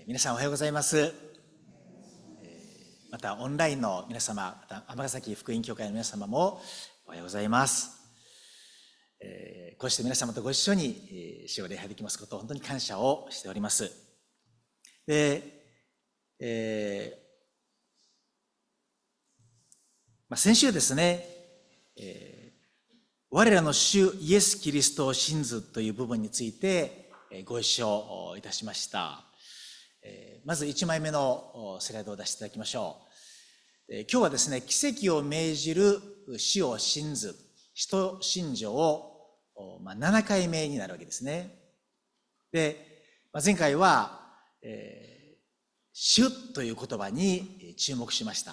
皆さんおはようございます。またオンラインの皆様、また尼崎福音教会の皆様もおはようございます。こうして皆様とご一緒に主を礼拝できますことを本当に感謝をしております。で、先週ですね、我らの主イエス・キリストを信ずという部分についてご一緒いたしました。まず1枚目のスライドを出していただきましょう。今日はですね、奇跡を命じる主を信ず、使徒信条を7回目になるわけですね。で、前回は、主という言葉に注目しました。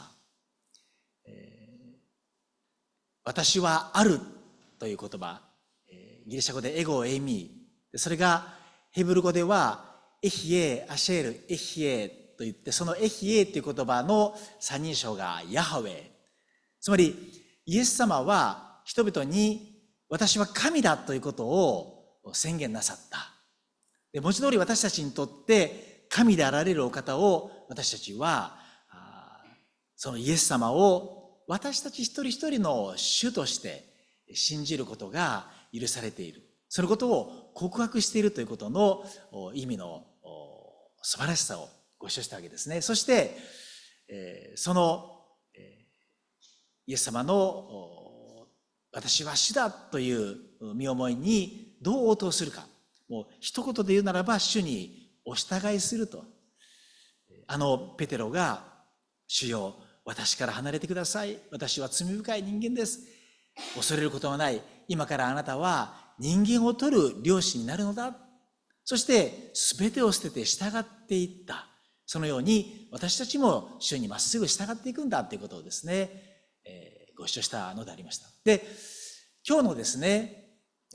私はあるという言葉、ギリシャ語でエゴエミー、それがヘブル語ではエヒエ、アシェール、エヒエといって、そのエヒエという言葉の三人称がヤハウェ。つまりイエス様は人々に私は神だということを宣言なさった。で、文字通り私たちにとって神であられるお方を私たちはそのイエス様を私たち一人一人の主として信じることが許されている。そのことを告白しているということの意味の素晴らしさをご一緒したわけですね。そして、そのイエス様の私は主だという身思いにどう応答するか。もう一言で言うならば主にお従いすると。ペテロが主よ、私から離れてください。私は罪深い人間です。恐れることはない。今からあなたは人間を取る漁師になるのだ。そして全てを捨てて従っていった。そのように私たちも主にまっすぐ従っていくんだということをですね、ご一緒したのでありました。で、今日のですね、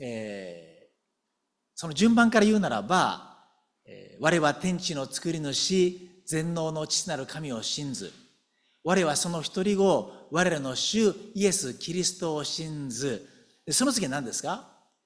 その順番から言うならば、我は天地の作り主、全能の父なる神を信ず。我はその一人子、我らの主イエス・キリストを信ず。その次は何ですか？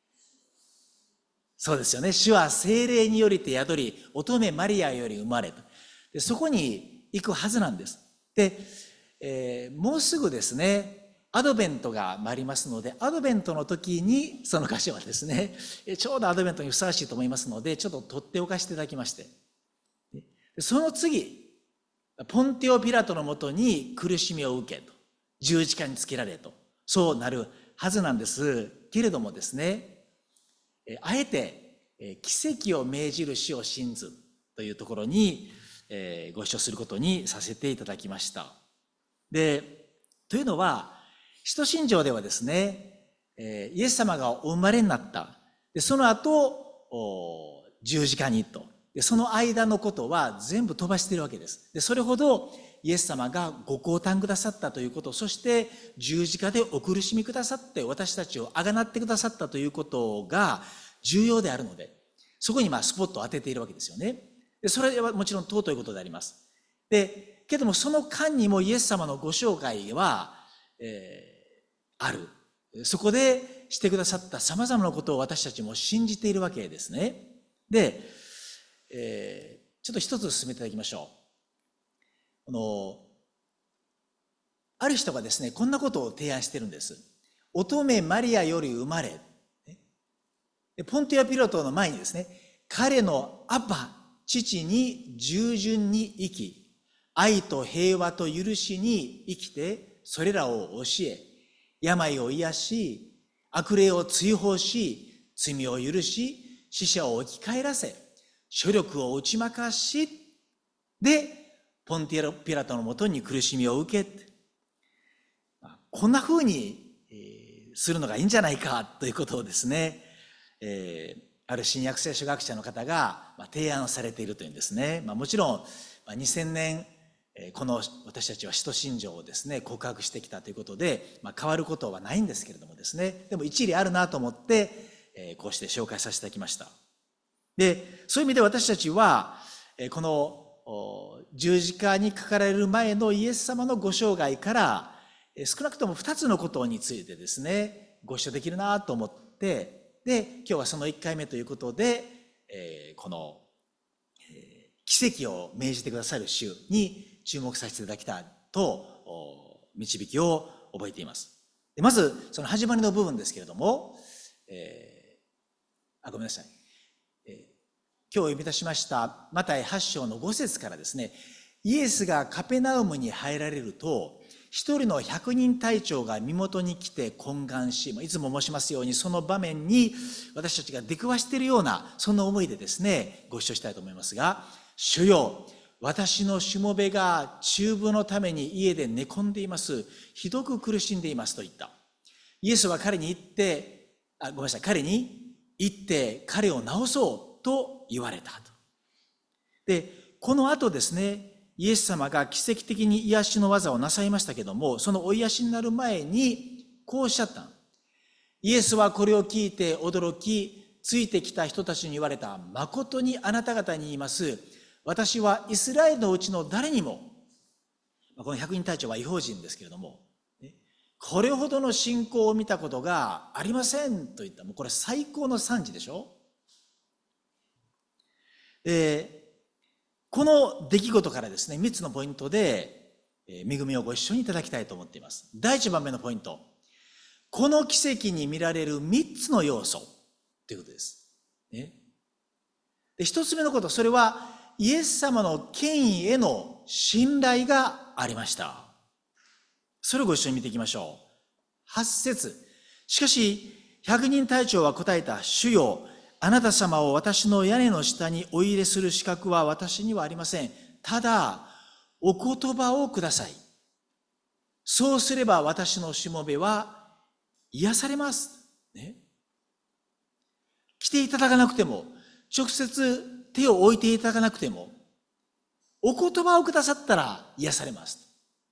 そうですよね。主は聖霊によりて宿り、乙女マリアより生まれと。で、そこに行くはずなんです。で、もうすぐですね、アドベントが参りますので、アドベントの時にその箇所はですね、ちょうどアドベントにふさわしいと思いますので、ちょっと取っておかせていただきまして。その次、ポンテオ・ピラトのもとに苦しみを受けと、十字架につけられと、そうなるはずなんですけれどもですね、あえて奇跡を命じる主を信ずというところにご一緒することにさせていただきました。で、というのは、使徒信条ではですね、イエス様がお生まれになった。で、その後、十字架にと。で、その間のことは全部飛ばしているわけです。で、それほどイエス様がご降誕くださったということ、そして十字架でお苦しみくださって私たちをあがなってくださったということが重要であるので、そこにスポットを当てているわけですよね。で、それはもちろん尊いことであります。で、けどもその間にもイエス様のご紹介は、ある。そこでしてくださった様々なことを私たちも信じているわけですね。で、ちょっと一つ進めていただきましょう。ある人がですね、こんなことを提案しているんです。乙女マリアより生まれ。ポンティア・ピラトの前にですね、彼のアッバ、父に従順に生き、愛と平和と許しに生きて、それらを教え、病を癒し、悪霊を追放し、罪を許し、死者を生き返らせ、諸力を打ち負かし、で、ポンティア・ピラトのもとに苦しみを受け、こんな風にするのがいいんじゃないかということをですね、ある新約聖書学者の方が提案されているというんですね。もちろん2000年この私たちは使徒信条をですね告白してきたということで、変わることはないんですけれどもですね、でも一理あるなと思ってこうして紹介させていただきました。で、そういう意味で私たちはこの十字架にかかられる前のイエス様のご生涯から少なくとも2つのことについてですねご一緒できるなと思って、で、今日はその1回目ということで、この奇奇跡を命じてくださる主に注目させていただきたいと導きを覚えています。でまずその始まりの部分ですけれども、ごめんなさい、今日お読み出しましたマタイ8章の5節からですね、イエスがカペナウムに入られると、一人の100人隊長が身元に来て懇願し、いつも申しますようにその場面に私たちが出くわしているようなそんな思いでですね、ご一緒したいと思いますが、主よ、私のしもべが中部のために家で寝込んでいます。ひどく苦しんでいますと言った。イエスは彼に言って、彼に言って彼を治そうと言われたと。で、この後ですね、イエス様が奇跡的に癒しの技をなさいましたけども、そのお癒しになる前にこうおっしゃった。イエスはこれを聞いて驚き、ついてきた人たちに言われた。誠にあなた方に言います。私はイスラエルのうちの誰にも、この百人隊長は異邦人ですけれども、これほどの信仰を見たことがありませんと言った。もうこれ最高の賛辞でしょ。この出来事からですね、3つのポイントで恵みをご一緒にいただきたいと思っています。第1番目のポイント。この奇跡に見られる3つの要素ということです。で、1つ目のこと、それはイエス様の権威への信頼がありました。それをご一緒に見ていきましょう。8節。しかし、百人隊長は答えた。主よ、あなた様を私の屋根の下にお入れする資格は私にはありません。ただ、お言葉をください。そうすれば私のしもべは癒されます。ね。来ていただかなくても、直接手を置いていただかなくても、お言葉をくださったら癒されます。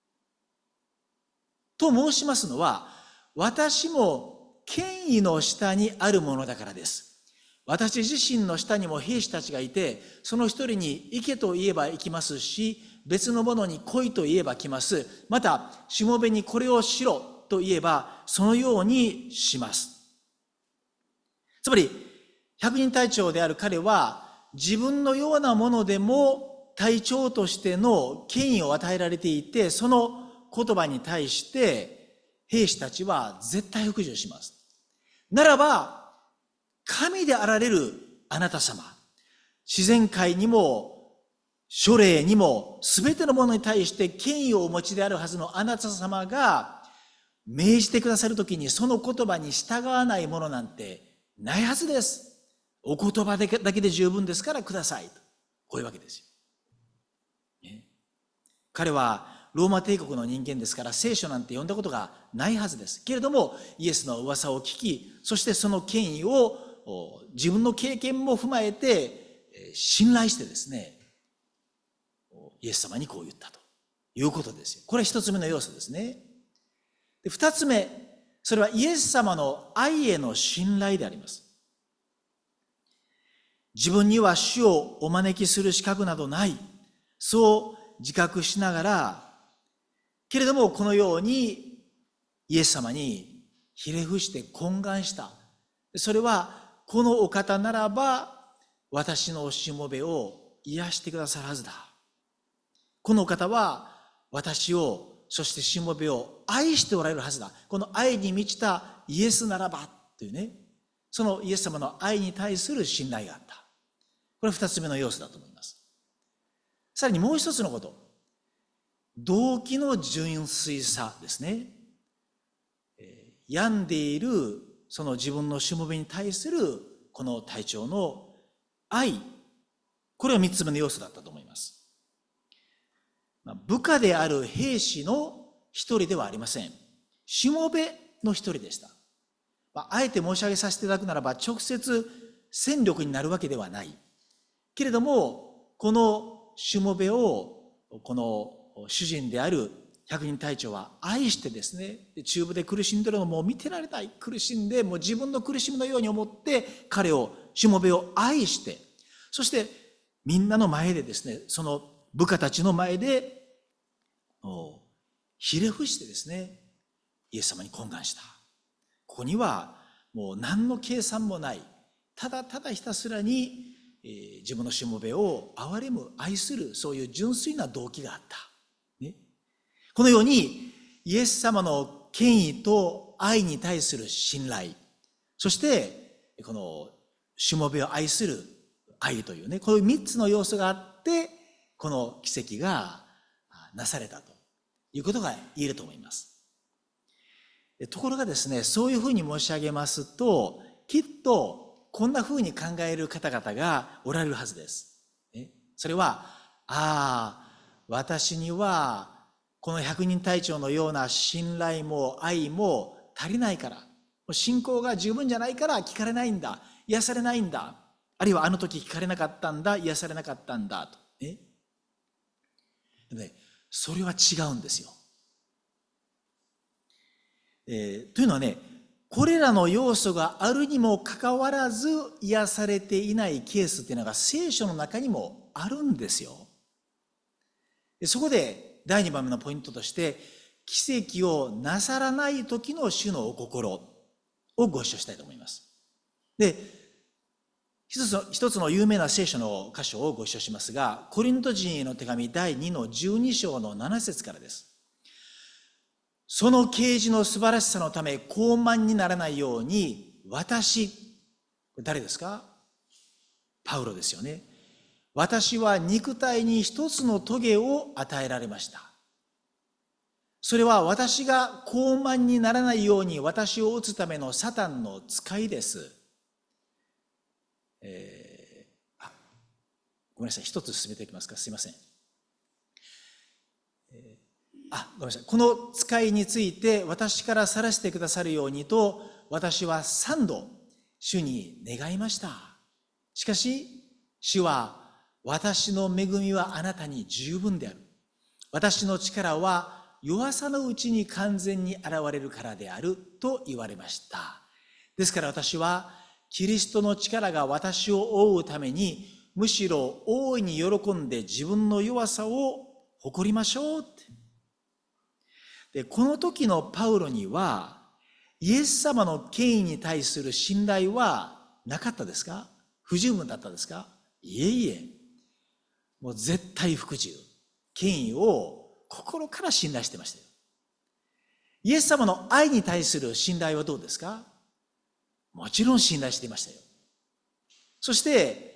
と申しますのは、私も権威の下にあるものだからです。私自身の下にも兵士たちがいて、その一人に行けと言えば行きますし、別の者に来いと言えば来ます。また、しもべにこれをしろと言えば、そのようにします。つまり、百人隊長である彼は、自分のようなものでも隊長としての権威を与えられていて、その言葉に対して兵士たちは絶対服従します。ならば、神であられるあなた様、自然界にも書霊にも全てのものに対して権威をお持ちであるはずのあなた様が命じてくださるときに、その言葉に従わないものなんてないはずです。お言葉だけで十分ですからくださいと。こういうわけですよ。彼はローマ帝国の人間ですから聖書なんて読んだことがないはずです。けれどもイエスの噂を聞き、そしてその権威を自分の経験も踏まえて信頼してですね、イエス様にこう言ったということですよ。これは一つ目の要素ですね。で、二つ目、それはイエス様の愛への信頼であります。自分には主をお招きする資格などない、そう自覚しながら、けれどもこのようにイエス様にひれ伏して懇願した。それはこのお方ならば私のしもべを癒してくださるはずだ。このお方は私を、そしてしもべを愛しておられるはずだ。この愛に満ちたイエスならばというね、そのイエス様の愛に対する信頼があった。これは二つ目の要素だと思います。さらにもう一つのこと、動機の純粋さですね。病んでいるその自分のしもべに対するこの隊長の愛、これは三つ目の要素だったと思います。部下である兵士の一人ではありません。しもべの一人でした。あえて申し上げさせていただくならば、直接戦力になるわけではない。けれども、このしもべを、この主人である百人隊長は愛してですね、中部で苦しんでるのも見てられない。苦しんで、もう自分の苦しみのように思って、彼を、しもべを愛して、そしてみんなの前でですね、その部下たちの前で、ひれ伏してですね、イエス様に懇願した。ここにはもう何の計算もない。ただただひたすらに自分のしもべを憐れむ、愛する、そういう純粋な動機があった。ね、このように、イエス様の権威と愛に対する信頼、そして、このしもべを愛する愛というね、こういう3つの要素があって、この奇跡がなされたということが言えると思います。ところがですね、そういうふうに申し上げますと、きっとこんなふうに考える方々がおられるはずです。それは、私にはこの百人隊長のような信頼も愛も足りないから、信仰が十分じゃないから聞かれないんだ、癒されないんだ、あるいはあの時聞かれなかったんだ、癒されなかったんだと。でもね、それは違うんですよ。というのはね、これらの要素があるにもかかわらず癒されていないケースっていうのが聖書の中にもあるんですよ。そこで第2番目のポイントとして、奇跡をなさらない時の主のお心をご一緒したいと思います。で、一つの有名な聖書の箇所をご一緒しますが、コリント人への手紙第2の12章の7節からです。その啓示の素晴らしさのため傲慢にならないように、私、誰ですか？パウロですよね。私は肉体に一つの棘を与えられました。それは私が傲慢にならないように私を打つためのサタンの使いです。ごめんなさい、一つ進めていきますか。すいません。ごめんなさい。この使いについて私から去らせてくださるようにと、私は3度主に願いました。しかし、主は、私の恵みはあなたに十分である。私の力は弱さのうちに完全に現れるからであると言われました。ですから私は、キリストの力が私を覆うために、むしろ大いに喜んで自分の弱さを誇りましょうって。で、この時のパウロには、イエス様の権威に対する信頼はなかったですか？不十分だったですか？いえいえ。もう絶対服従。権威を心から信頼してましたよ。イエス様の愛に対する信頼はどうですか？もちろん信頼していましたよ。そして、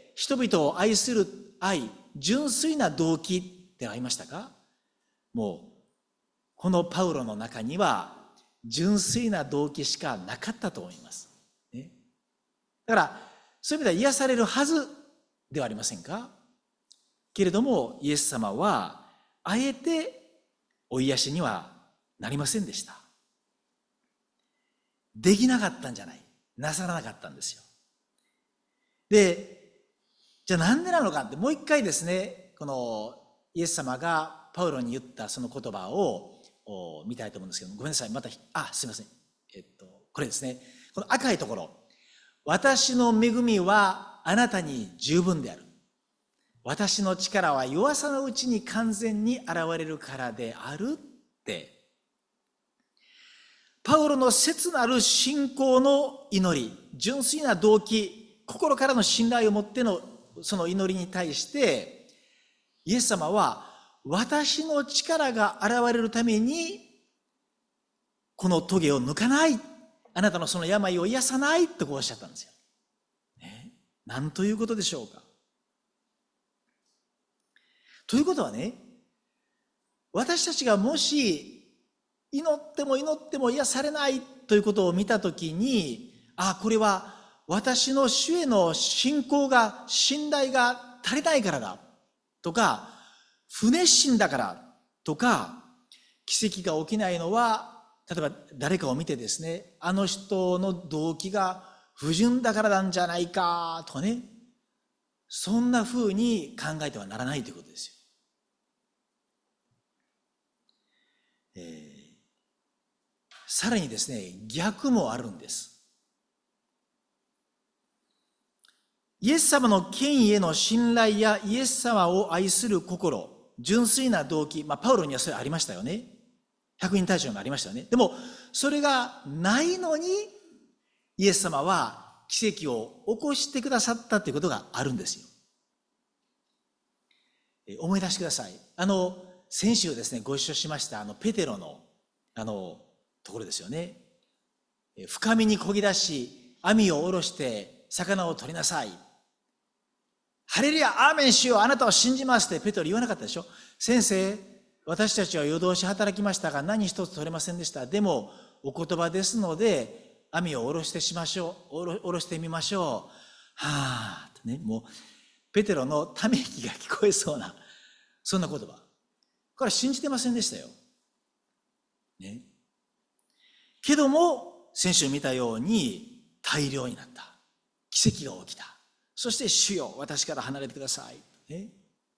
人々を愛する愛、純粋な動機ってありましたか？もう、このパウロの中には純粋な動機しかなかったと思います。ね、だから、そういう意味では癒されるはずではありませんか？けれども、イエス様は、あえてお癒しにはなりませんでした。できなかったんじゃない。なさらなかったんですよ。で、じゃあなんでなのかって、もう一回ですね、このイエス様がパウロに言ったその言葉を見たいと思うんですけども、ごめんなさい、また、すいません。これですね。この赤いところ。私の恵みはあなたに十分である。私の力は弱さのうちに完全に現れるからであるって。パウロの切なる信仰の祈り、純粋な動機、心からの信頼を持ってのその祈りに対して、イエス様は私の力が現れるために、この棘を抜かない。あなたのその病を癒さないとこうおっしゃったんですよ。ね、なんということでしょうか。ということはね、私たちがもし祈っても祈っても癒されないということを見たときに、これは私の主への信仰が、信頼が足りないからだとか、不熱心だからとか、奇跡が起きないのは、例えば誰かを見てですね、あの人の動機が不純だからなんじゃないかとかね、そんな風に考えてはならないということですよ。さらにですね、逆もあるんです。イエス様の権威への信頼やイエス様を愛する心、純粋な動機、パウロにはそれありましたよね。百人隊長がありましたよね。でも、それがないのに、イエス様は奇跡を起こしてくださったということがあるんですよ。 思い出してください。先週ですね、ご一緒しましたペテロのところですよね。深みに漕ぎ出し、網を下ろして魚を取りなさい。ハレルヤ、アーメンしよう、あなたを信じますってペテロ言わなかったでしょ。先生、私たちは夜通し働きましたが何一つ取れませんでした。でもお言葉ですので網を下ろして下ろしてみましょう。はあとね、もうペテロのため息が聞こえそうなそんな言葉。これ信じてませんでしたよ。ね。けども先週見たように大量になった。奇跡が起きた。そして主よ、私から離れてください。ね。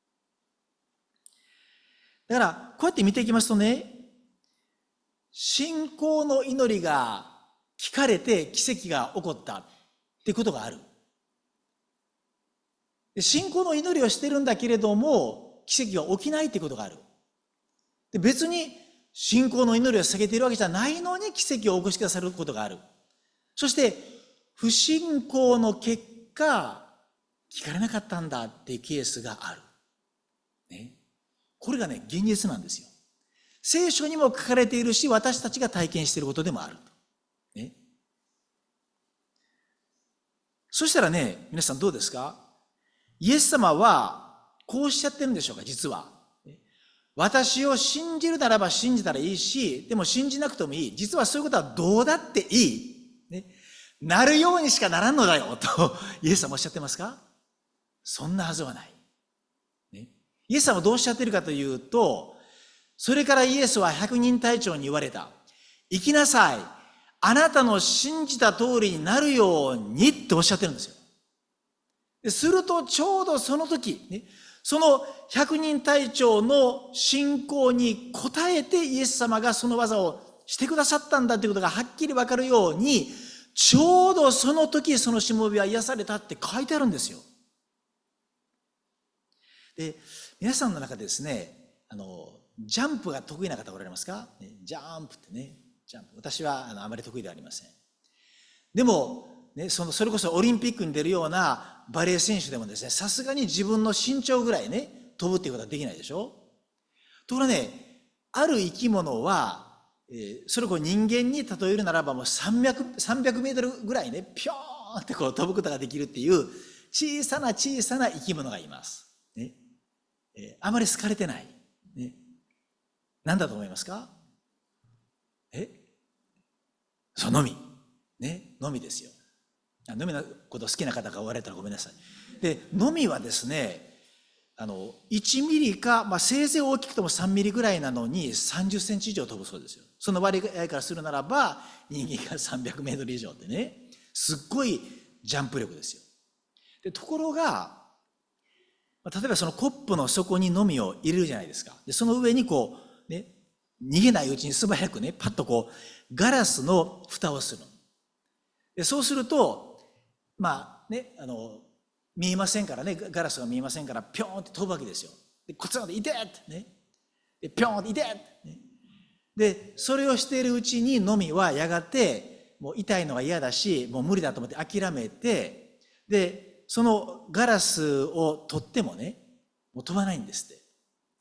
だからこうやって見ていきますとね、信仰の祈りが聞かれて奇跡が起こったっていうことがある。信仰の祈りをしてるんだけれども奇跡が起きないっていうことがある。で、別に信仰の祈りを下げているわけじゃないのに奇跡を起こしてくださることがある。そして不信仰の結果聞かれなかったんだっていうケースがある。ね。これがね、現実なんですよ。聖書にも書かれているし、私たちが体験していることでもある。ね。そしたらね、皆さんどうですか？イエス様はこうおっしゃってるんでしょうか、実は。私を信じるならば信じたらいいし、でも信じなくてもいい。実はそういうことはどうだっていい。ね。なるようにしかならんのだよ、とイエス様おっしゃってますか？そんなはずはない。ね。イエス様はどうおっしゃってるかというと、それからイエスは百人隊長に言われた。行きなさい。あなたの信じた通りになるようにっておっしゃってるんですよ。するとちょうどその時、ね、その百人隊長の信仰に応えてイエス様がその技をしてくださったんだということがはっきりわかるように、ちょうどその時そのしもべは癒されたって書いてあるんですよ。で、皆さんの中でですね、ジャンプが得意な方おられますか？ジャンプってね、ジャンプ。私はあまり得意ではありません。でも、ね、それこそオリンピックに出るようなバレー選手でもですね、さすがに自分の身長ぐらいね、飛ぶっていうことはできないでしょ。ところがね、ある生き物は、それを人間に例えるならばもう300メートルぐらいね、ピョーンってこう飛ぶことができるっていう小さな小さな生き物がいます。ね。あまり好かれてない。ね。何だと思いますか？そう、のみ。ね。のみですよ。のみのこと好きな方がおられたらごめんなさい。で、のみはですね、1ミリか、せいぜい大きくとも3ミリぐらいなのに30センチ以上飛ぶそうですよ。その割合からするならば、人間が300メートル以上ってね、すっごいジャンプ力ですよ。で、ところが、例えばそのコップの底にのみを入れるじゃないですか。で、その上にこう、ね、逃げないうちに素早くね、パッとこう、ガラスの蓋をする。で、そうすると、見えませんからね、ガラスが見えませんから、ぴょーんって飛ぶわけですよ。で、コツンって、いてってね。で、ぴょーんって、いてって、ね。で、それをしているうちに、のみはやがて、もう痛いのが嫌だし、もう無理だと思って諦めて、で、そのガラスを取ってもね、もう飛ばないんですって。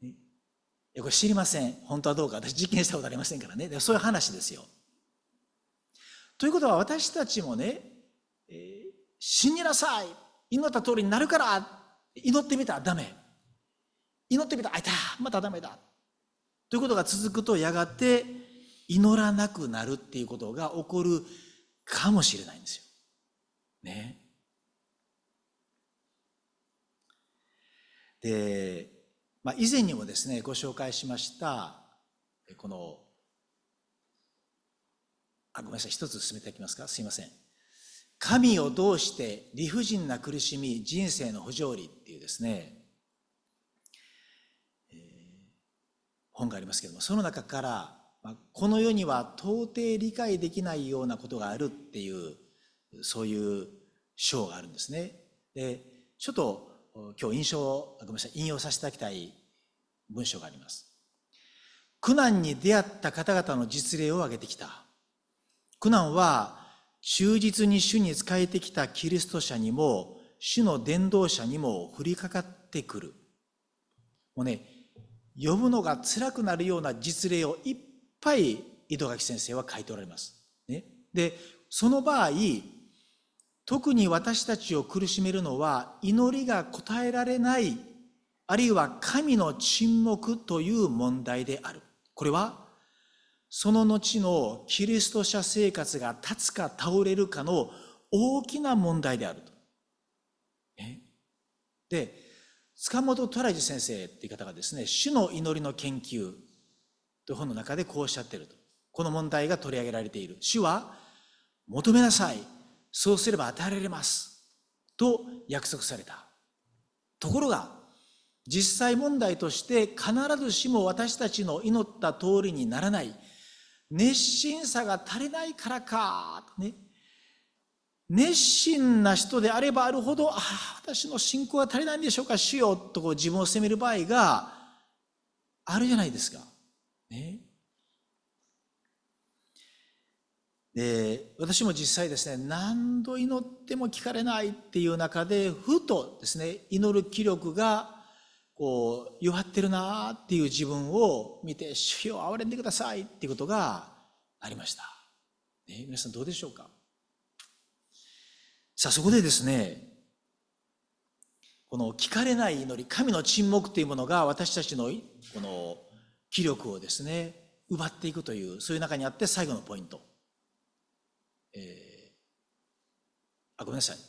ね、いや、これ知りません。本当はどうか。私実験したことありませんからね。で、そういう話ですよ。ということは私たちもね、信じなさい。祈った通りになるから、祈ってみたらダメ。祈ってみたら、あいた、またダメだ。ということが続くと、やがて祈らなくなるっていうことが起こるかもしれないんですよ。ね。で、以前にもですね、ご紹介しました、この、ごめんなさい、一つ進めていきますか。すいません。神を通して理不尽な苦しみ、人生の不条理っていうですね、本がありますけれども、その中から、この世には到底理解できないようなことがあるっていう、そういう章があるんですね。で、ちょっと今日引用させていただきたい文章があります。苦難に出会った方々の実例を挙げてきた。苦難は忠実に主に仕えてきたキリスト者にも主の伝道者にも降りかかってくる。 もうね、読むのが辛くなるような実例をいっぱい井戸垣先生は書いておられます。ね、で、その場合、特に私たちを苦しめるのは、祈りが答えられない、あるいは神の沈黙という問題である。これは、その後のキリスト者生活が立つか倒れるかの大きな問題であると。で、塚本虎次先生っていう方がですね、主の祈りの研究という本の中でこうおっしゃっていると。この問題が取り上げられている。主は、求めなさい。そうすれば与えられます。と約束された。ところが、実際問題として必ずしも私たちの祈った通りにならない。熱心さが足りないからか、ね。熱心な人であればあるほど、私の信仰が足りないんでしょうか、主よ、とこう自分を責める場合があるじゃないですか。ね。で、私も実際ですね、何度祈っても聞かれないっていう中で、ふとですね、祈る気力がこう弱ってるなっていう自分を見て、主よ、憐れんでくださいっていうことがありました。ね、皆さんどうでしょうか。さあ、そこでですね、この聞かれない祈り、神の沈黙というものが私たちのこの気力をですね、奪っていくという、そういう中にあって最後のポイント。ごめんなさい。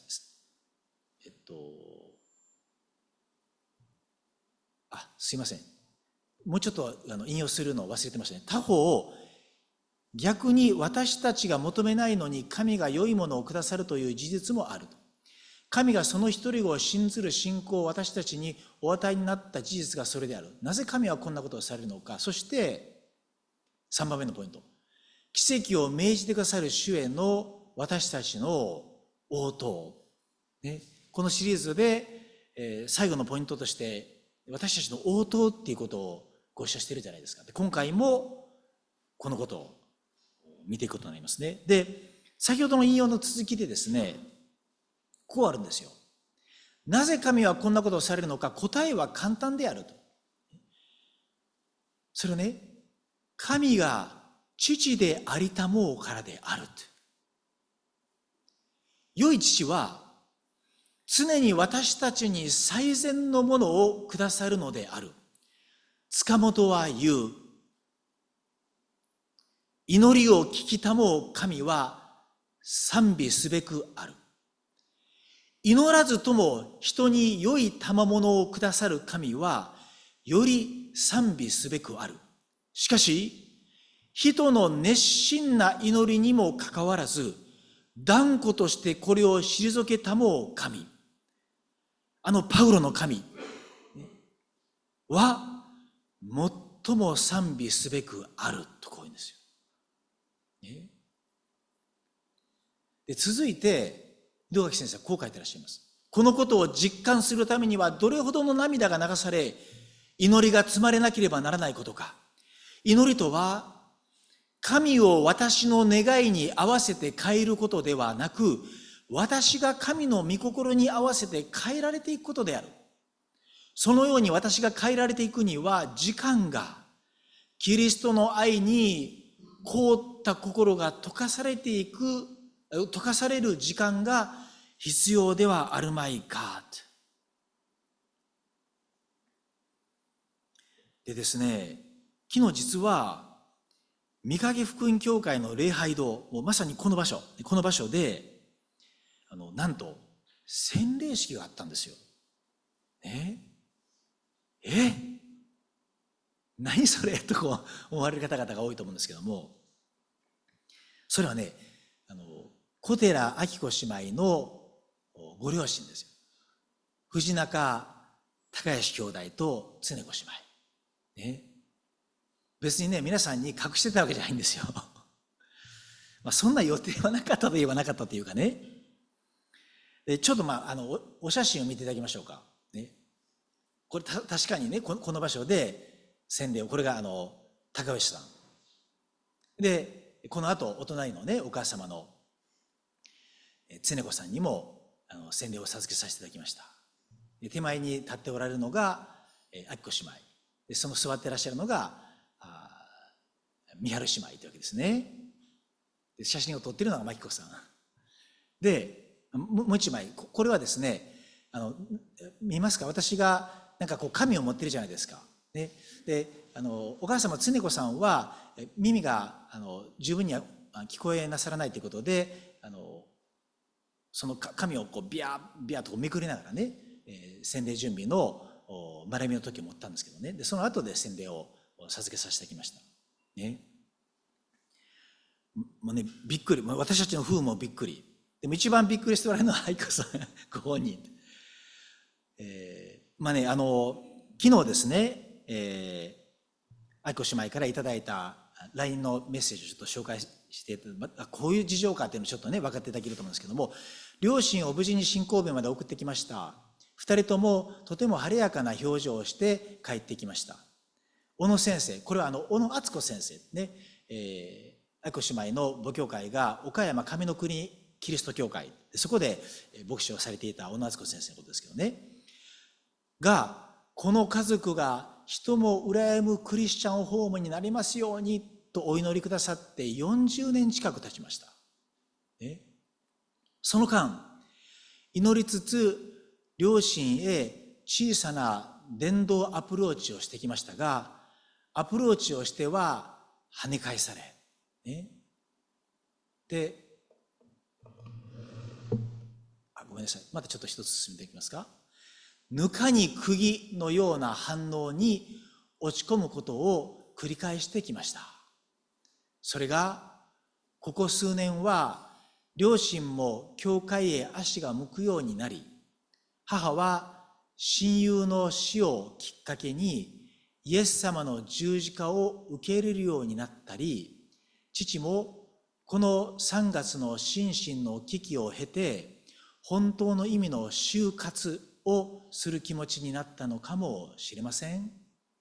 すいません。もうちょっと引用するのを忘れてましたね。他方、逆に私たちが求めないのに神が良いものをくださるという事実もある。神がその一人子を信ずる信仰を私たちにお与えになった事実がそれである。なぜ神はこんなことをされるのか。そして3番目のポイント。奇跡を命じてくださる主への私たちの応答。ね、このシリーズで、最後のポイントとして私たちの応答っていうことをご一緒しているじゃないですか。で、今回もこのことを見ていくことになりますね。で、先ほどの引用の続きでですね、こうあるんですよ。なぜ神はこんなことをされるのか、答えは簡単であると。それはね、神が父でありたもうからであると。良い父は常に私たちに最善のものをくださるのである。塚本は言う。祈りを聞きたもう神は賛美すべくある。祈らずとも人に良い賜物をくださる神はより賛美すべくある。しかし、人の熱心な祈りにもかかわらず、断固としてこれを退けたもう神。パウロの神は最も賛美すべくあるとこう言うんですよ。で、続いて井戸垣先生はこう書いていらっしゃいます。このことを実感するためにはどれほどの涙が流され、祈りが積まれなければならないことか。祈りとは神を私の願いに合わせて変えることではなく、私が神の御心に合わせて変えられていくことである。そのように私が変えられていくには、時間がキリストの愛に凍った心が溶かされる時間が必要ではあるまいか。でですね、昨日実は御影福音教会の礼拝堂、もうまさにこの場所でなんと洗礼式があったんですよ。何それとこう思われる方々が多いと思うんですけども、それはね、小寺明子姉妹のご両親ですよ。藤中孝義兄弟と常子姉妹。別にね、皆さんに隠してたわけじゃないんですよ。そんな予定はなかったといえばなかったというかね。ちょっとお写真を見ていただきましょうか。これ確かにね、この場所で洗礼を、これが高吉さん。で、この後、お隣のね、お母様の常子さんにも洗礼を授けさせていただきました。で、手前に立っておられるのが、 明子姉妹で、その座ってらっしゃるのが三春姉妹というわけですね。で写真を撮っているのが真紀子さんで、もう一枚これはですね、見えますか？私がなんかこう紙を持ってるじゃないですか。ね、でお母様常子さんは耳が十分には聞こえなさらないということで、その紙をこうビャービャーとめくりながらね、洗礼準備の学びの時を持ったんですけどね、でその後で洗礼を授けさせてきました。ね、もうね、びっくり、私たちの夫婦もびっくり。でも一番びっくりしておられるのは愛子さんご本人。まあね、昨日ですね、愛子姉妹からいただいた LINE のメッセージをちょっと紹介して、こういう事情かっていうのをちょっとね分かっていただけると思うんですけども、両親を無事に新神戸まで送ってきました。二人ともとても晴れやかな表情をして帰ってきました。小野先生、これは小野敦子先生ね、愛子姉妹の母教会が岡山上の国キリスト教会、そこで牧師をされていた小野敦子先生のことですけどね、がこの家族が人も羨むクリスチャンホームになりますようにとお祈りくださって40年近く経ちました。ね、その間祈りつつ両親へ小さな伝道アプローチをしてきましたが、アプローチをしては跳ね返され、ね、でごめんなさい、またちょっと一つ進めていきますか。ぬかに釘のような反応に落ち込むことを繰り返してきました。それがここ数年は両親も教会へ足が向くようになり、母は親友の死をきっかけにイエス様の十字架を受け入れるようになったり、父もこの3月の心身の危機を経て本当の意味の終活をする気持ちになったのかもしれません。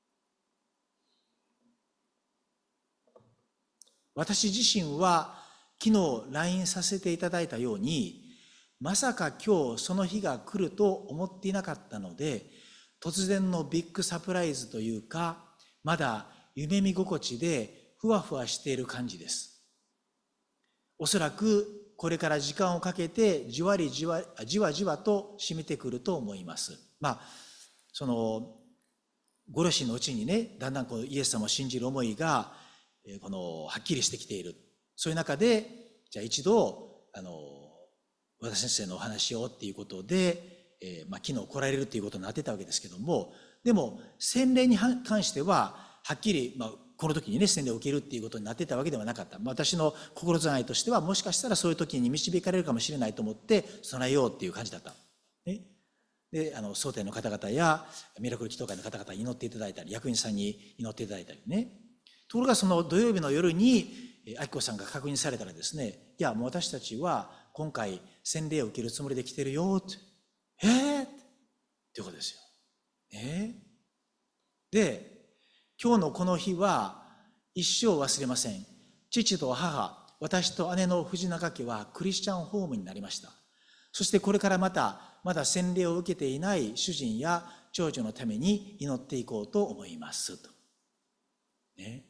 私自身は昨日 LINE させていただいたように、まさか今日その日が来ると思っていなかったので、突然のビッグサプライズというか、まだ夢見心地でふわふわしている感じです。おそらくこれから時間をかけてじわじわと染みてくると思います。そのご両親のうちにね、だんだんこのイエス様を信じる思いがはっきりしてきている。そういう中で、じゃあ一度和田先生のお話をっていうことで、昨日来られるということになってたわけですけども、でも洗礼に関してははっきり、この時にね洗礼を受けるっていうことになってたわけではなかった。私の心づないとしては、もしかしたらそういう時に導かれるかもしれないと思って備えようっていう感じだった。ね、で蒼天の方々やミラクル祈祷会の方々に祈っていただいたり、役員さんに祈っていただいたりね。ところがその土曜日の夜に明子さんが確認されたらですね、いやもう私たちは今回洗礼を受けるつもりで来てるよって、っていうことですよ。で、今日のこの日は一生忘れません。父と母、私と姉の藤永家はクリスチャンホームになりました。そしてこれからまだ洗礼を受けていない主人や長女のために祈っていこうと思いますと。ね。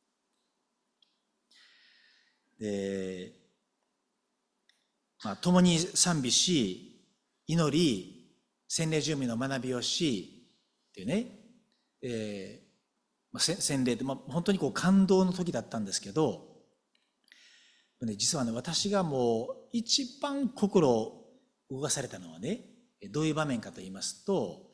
で、共に賛美し、祈り、洗礼準備の学びをしっていうね、洗礼って、本当に感動の時だったんですけど、実はね、私がもう一番心を動かされたのはね、どういう場面かと言いますと、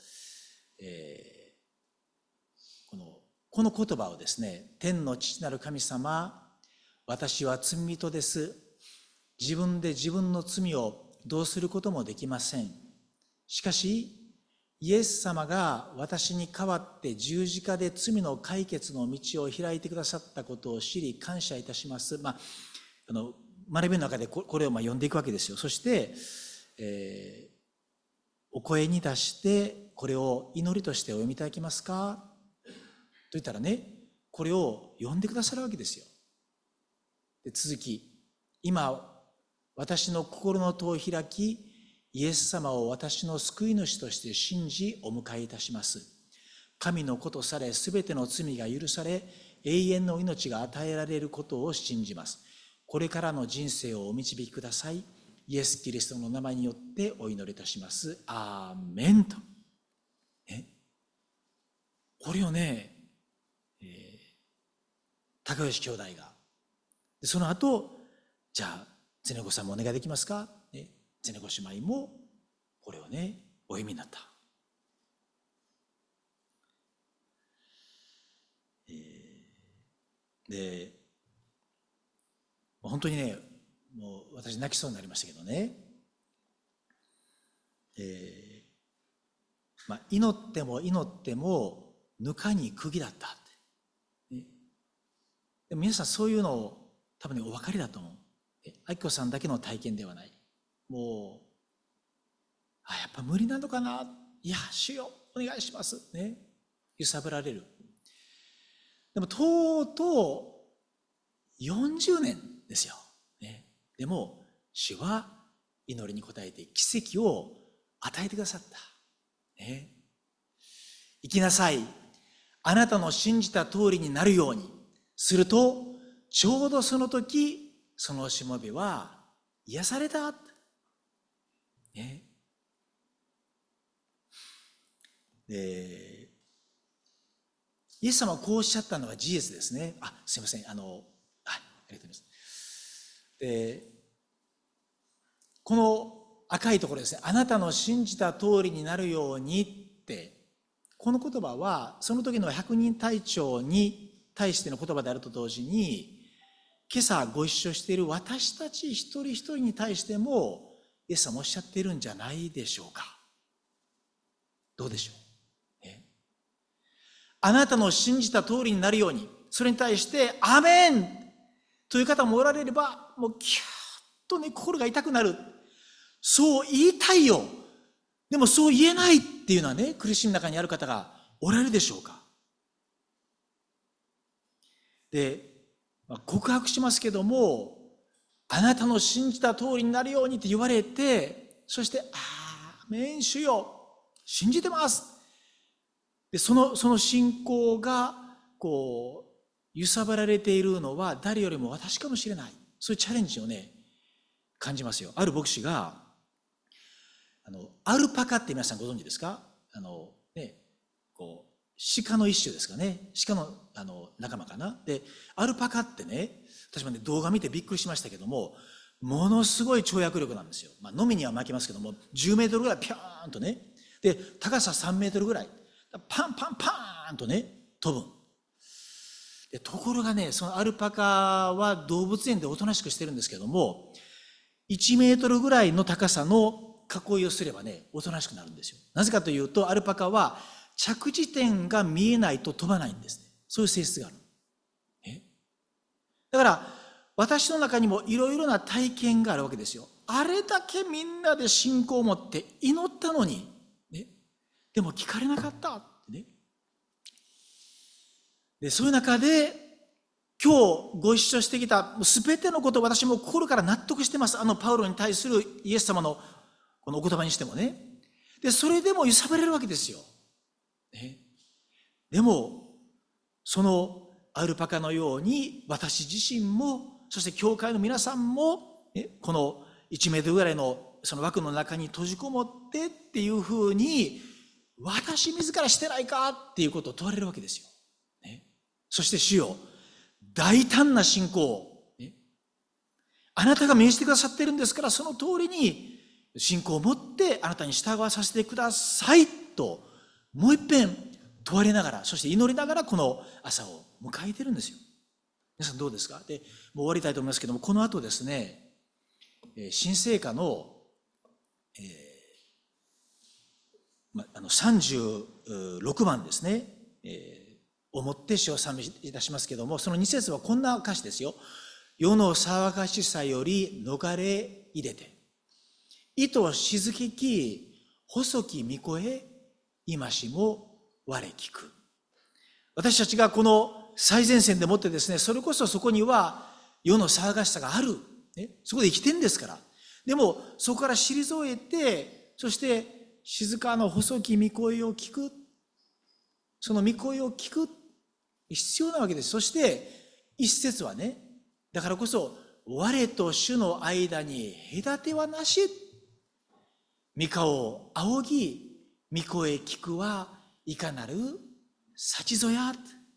この言葉をですね、天の父なる神様、私は罪人です。自分で自分の罪をどうすることもできません。しかし、イエス様が私に代わって十字架で罪の解決の道を開いてくださったことを知り感謝いたします。学びの中でこれを読んでいくわけですよ。そして、お声に出してこれを祈りとしてお読みいただけますかと言ったらね、これを読んでくださるわけですよ。で、続き、今私の心の戸を開き、イエス様を私の救い主として信じお迎えいたします。 神の子とされ、すべての罪が許され、永遠の命が与えられることを信じます。これからの人生をお導きください。イエス・キリストの名前によってお祈りいたします。アーメンと。これをね、高吉兄弟が。その後、じゃあ、ゼネコさんもお願いできますか？ゼネコ姉妹もこれをね、お読みになった。で、本当にね、もう私泣きそうになりましたけどね、祈っても祈ってもぬかに釘だったって、ね、でも皆さんそういうのを多分ねお分かりだと思う。あきこさんだけの体験ではない。もうやっぱ無理なのかな、いや主よお願いしますね、揺さぶられる。でもとうとう40年ですよ、ね、でも主は祈りに応えて奇跡を与えてくださった、ね、生きなさい、あなたの信じた通りになるようにすると、ちょうどその時そのしもべは癒された、ね、でイエス様はこうおっしゃったのは事実ですね。すいません。ありがとうございます。で、この赤いところですね。あなたの信じた通りになるようにって、この言葉はその時の百人隊長に対しての言葉であると同時に、今朝ご一緒している私たち一人一人に対してもイエス様おっしゃっているんじゃないでしょうか。どうでしょう。あなたの信じた通りになるように、それに対してアーメンという方もおられれば、もうキューッとね心が痛くなる。そう言いたいよ、でもそう言えないっていうのはね、苦しみの中にある方がおられるでしょうか。で、告白しますけども、あなたの信じた通りになるようにって言われて、そしてアーメン主よ信じてますで、その信仰がこう揺さぶられているのは誰よりも私かもしれない。そういうチャレンジをね感じますよ。ある牧師がアルパカって皆さんご存知ですか？こう鹿の一種ですかね。鹿の仲間かな。でアルパカってね、私もね動画見てびっくりしましたけども、ものすごい跳躍力なんですよ。飲みには負けますけども、10メートルぐらいピャーンとね、で高さ3メートルぐらいパンパンパーンとね飛ぶ。でところがね、そのアルパカは動物園でおとなしくしてるんですけども、1メートルぐらいの高さの囲いをすればねおとなしくなるんですよ。なぜかというと、アルパカは着地点が見えないと飛ばないんですね。そういう性質がある。だから私の中にもいろいろな体験があるわけですよ。あれだけみんなで信仰を持って祈ったのに、ね、でも聞かれなかったってね。でそういう中で今日ご一緒してきた全てのことを私も心から納得してます。パウロに対するイエス様のこのお言葉にしてもね。でそれでも揺さぶれるわけですよ、ね、でもそのアルパカのように私自身も、そして教会の皆さんも、この1メートルぐらいのその枠の中に閉じこもってっていうふうに、私自らしてないかっていうことを問われるわけですよ、ね、そして主よ、大胆な信仰、あなたが命じてくださっているんですから、その通りに信仰を持ってあなたに従わさせてくださいと、もう一遍問われながら、そして祈りながらこの朝を迎えてるんですよ。皆さんどうですか？でもう終わりたいと思いますけども、この後ですね、新聖歌の、36番ですね、をもって主を賛美いたしますけども、その2節はこんな歌詞ですよ。世の騒がしさより逃れ入れて、糸静けき細き御声今しも我聞く。私たちがこの最前線でもってですね、それこそそこには世の騒がしさがある、ね、そこで生きてんですから。でもそこから退いて、そして静かな細き御声を聞く、 その御声を聞く必要なわけです。そして一節はね、だからこそ我と主の間に隔てはなし。御顔を仰ぎ御声聞くはいかなる幸ぞや。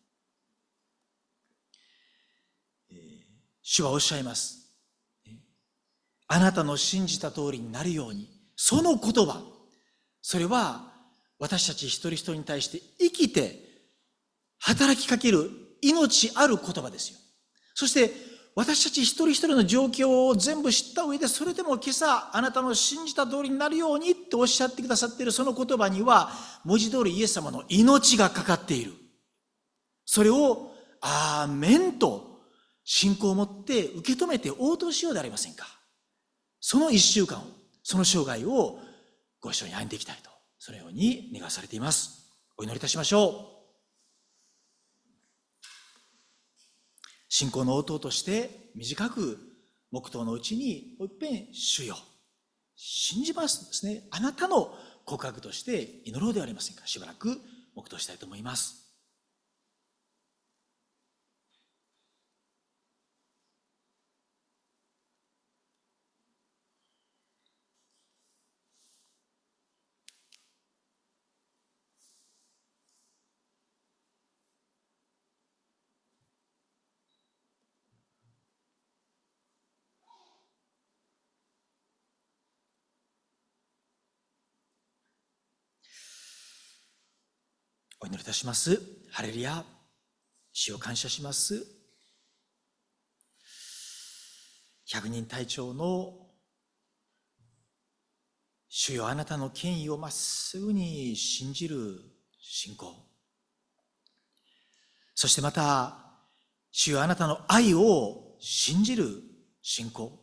主はおっしゃいます。あなたの信じた通りになるように、その言葉、それは私たち一人一人に対して生きて働きかける命ある言葉ですよ。そして私たち一人一人の状況を全部知った上で、それでも今朝あなたの信じた通りになるようにっておっしゃってくださっているその言葉には、文字通りイエス様の命がかかっている。それをアーメンと信仰を持って受け止めて応答しようではありませんか。その一週間を、その生涯をご一緒に歩んでいきたいと、そのように願わされています。お祈りいたしましょう。信仰の応答として短く黙祷のうちにもう一遍、主よ信じますですね、あなたの告白として祈ろうではありませんか。しばらく黙祷したいと思います。お祈りいたします。ハレルヤ。主を感謝します。百人隊長の主よ、あなたの権威をまっすぐに信じる信仰、そしてまた主よ、あなたの愛を信じる信仰、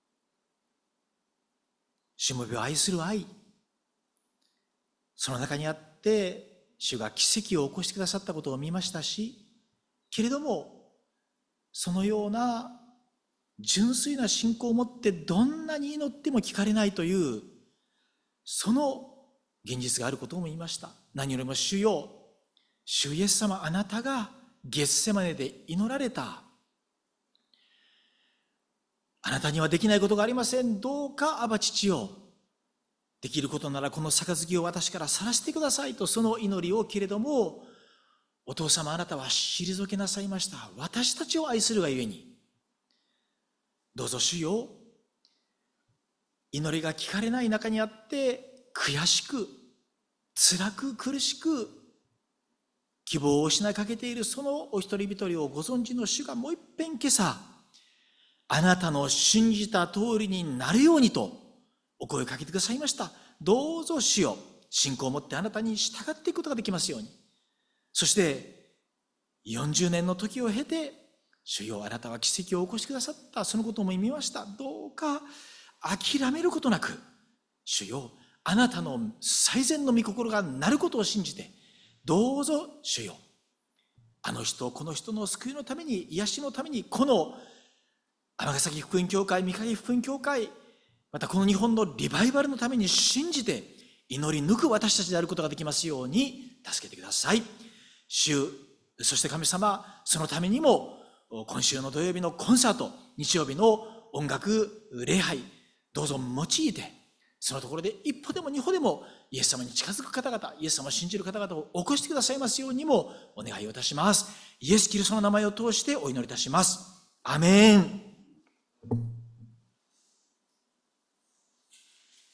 しもべを愛する愛、その中にあって主が奇跡を起こしてくださったことを見ましたし、けれどもそのような純粋な信仰を持ってどんなに祈っても聞かれないというその現実があることも言いました。何よりも主よ、主イエス様、あなたがゲッセマネで祈られた。あなたにはできないことがありません。どうかアバ父よ、できることならこの杯を私から去らせてくださいと、その祈りを、けれどもお父様、あなたは退けなさいました。私たちを愛するがゆえに、どうぞ主よ、祈りが聞かれない中にあって悔しく辛く苦しく希望を失いかけているそのお一人一人をご存知の主がもう一遍今朝、あなたの信じた通りになるようにとお声をかけてくださいました。どうぞ主よ、信仰を持ってあなたに従っていくことができますように。そして40年の時を経て、主よ、あなたは奇跡を起こしてくださった、そのことも見ました。どうか諦めることなく、主よ、あなたの最善の御心がなることを信じて、どうぞ主よ、あの人この人の救いのために、癒しのために、この尼崎福音教会、御影福音教会、またこの日本のリバイバルのために信じて祈り抜く私たちであることができますように助けてください。主、そして神様、そのためにも今週の土曜日のコンサート、日曜日の音楽礼拝、どうぞ用いて、そのところで一歩でも二歩でもイエス様に近づく方々、イエス様を信じる方々を起こしてくださいますようにもお願いをいたします。イエス・キリストの名前を通してお祈りいたします。アメン。